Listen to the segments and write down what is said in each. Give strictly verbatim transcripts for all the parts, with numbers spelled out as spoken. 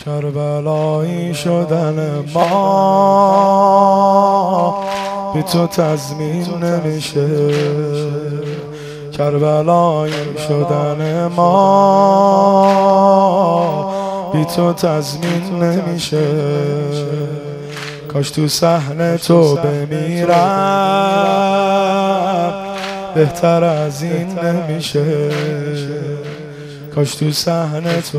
کربلایی شدن ما بی تو تضمین نمیشه، کربلایی شدن ما بی تو تضمین نمیشه. کاش تو صحنه تو بمیرم بهتر از این نمیشه، کاش تو صحنه تو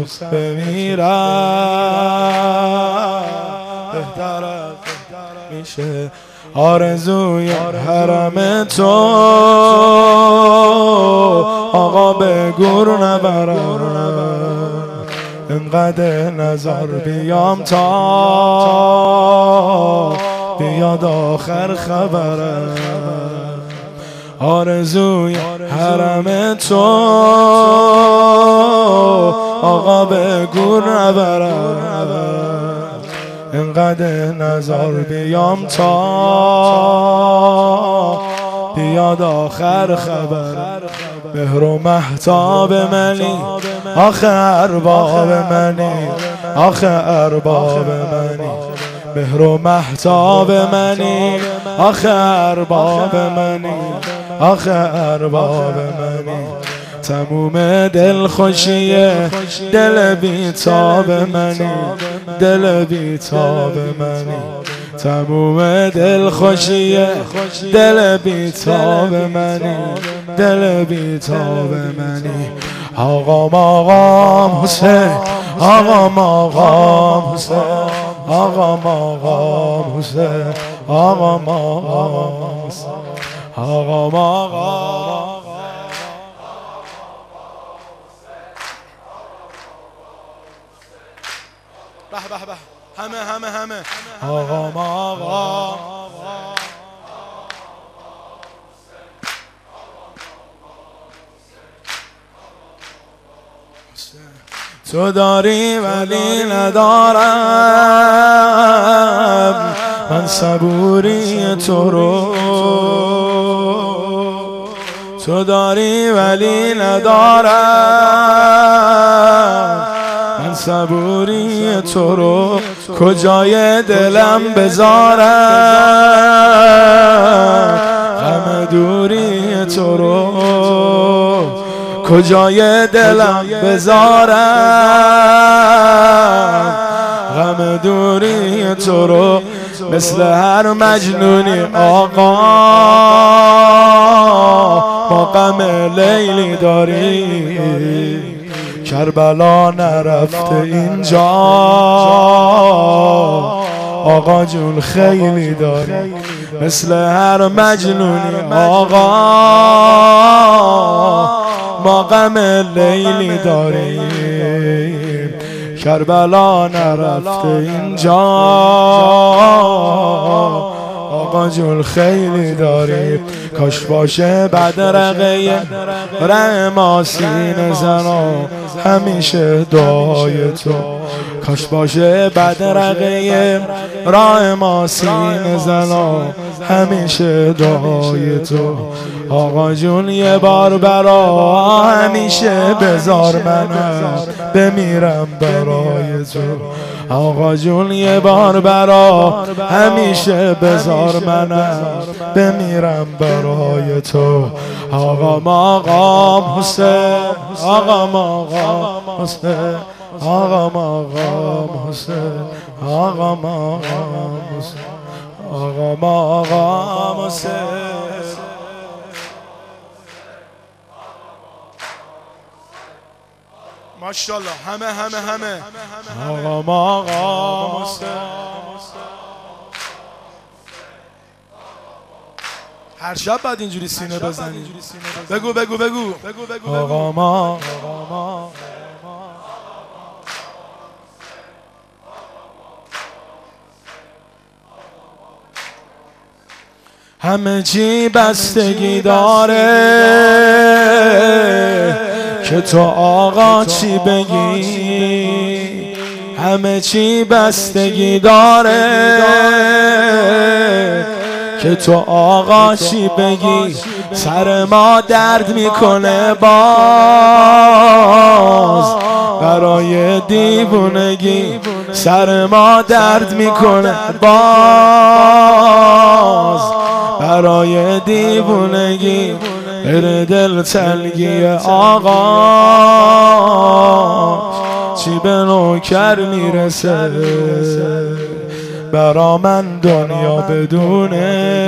بمیرم بهتر از میشه. آرزوی حرم تو آقا به گور نبرم، انقدر نظر بیام تا بیاد آخر خبرم. آرزوی حرم تو آقا به گور نبرم، انقدر نظر بیام تا بیاد آخر خبر. مهر و مهتاب منی آخه ارباب منی، آخه ارباب منی. مهر و مهتاب منی آخه ارباب منی، آخه ارباب منی. تموم دل خوشیه دل بیتاب منی، دل بیتاب منی. تموم دل خوشیه دل بیتاب منی، دل بیتاب منی. آقا ماقام حسین، آقا ماقام حسین، آقا ماقام حسین، آقا ماقام حسین، آقا ماقام. به به به همه همه همه آقا ماقام. تو داری ولی ندارم من صبوری تو رو، تو داری ولی ندارم من صبوری تو رو. کجای دلم بذارم غم دوری تو رو، کجای دلم بذارم غم دوری تو رو. مثل هر مجنونی آقا ما غم لیلی داریم، کربلا نرفته اینجا آقا جون خیلی داری. مثل هر مجنونی آقا ما غم لیلی داریم، کربلا نرفته اینجا آقا جون خیلی داریم. کاش باشه بدرقه ره ما سینه زنا همیشه دعای تو، کاش باشه بدرقه راه ما سینه زنا همیشه دعای تو. آقا جون یه بار برا همیشه بذار منم بمیرم برای تو. آقا جون یه بار برا همیشه بذار منم بمیرم برای تو. آقا ماقام حسین، آقا ماقام حسین، آقا ماقام حسین، آقا ماقام حسین، آقا ماقام حسین. ماشاءالله همه همه همه آقا ماقام حسین. هر شب بعد اینجوری سینه بزنی. بگو بگو بگو آقا ما همه چی بستگی داره که تو آقا چی بگی، همه چی بستگی داره که تو آقا چی بگی. سر ما درد میکنه باز برای دیوونگی، سر ما درد میکنه باز برای دیوونگی بر دل تلگی آقا چی به نوکر میرسه برا من دنیا بدونه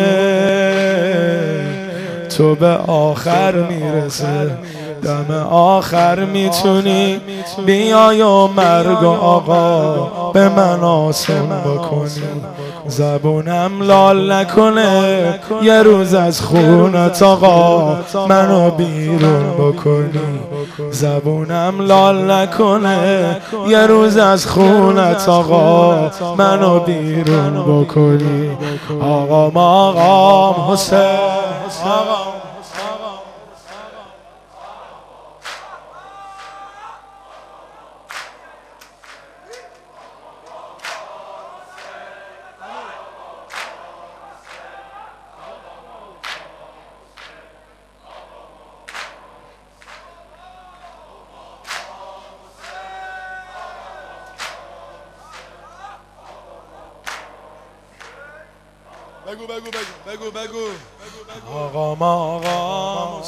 تو به آخر میرسه دم آخر میتونی بیای و مرگ و آقا به من آسون بکنی زبونم لال نکنه یه روز از خونت آقا منو بیرون بکنی زبونم لال نکنه یه روز از خونت آقا منو بیرون بکنی آقا مقام حسین آقا بگو بگو بگو بگو بگو آقا ما آقا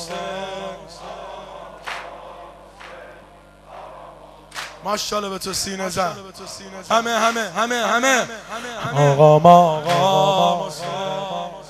ماشاءالله به تو سینه زن همه همه همه همه آقا ما آقا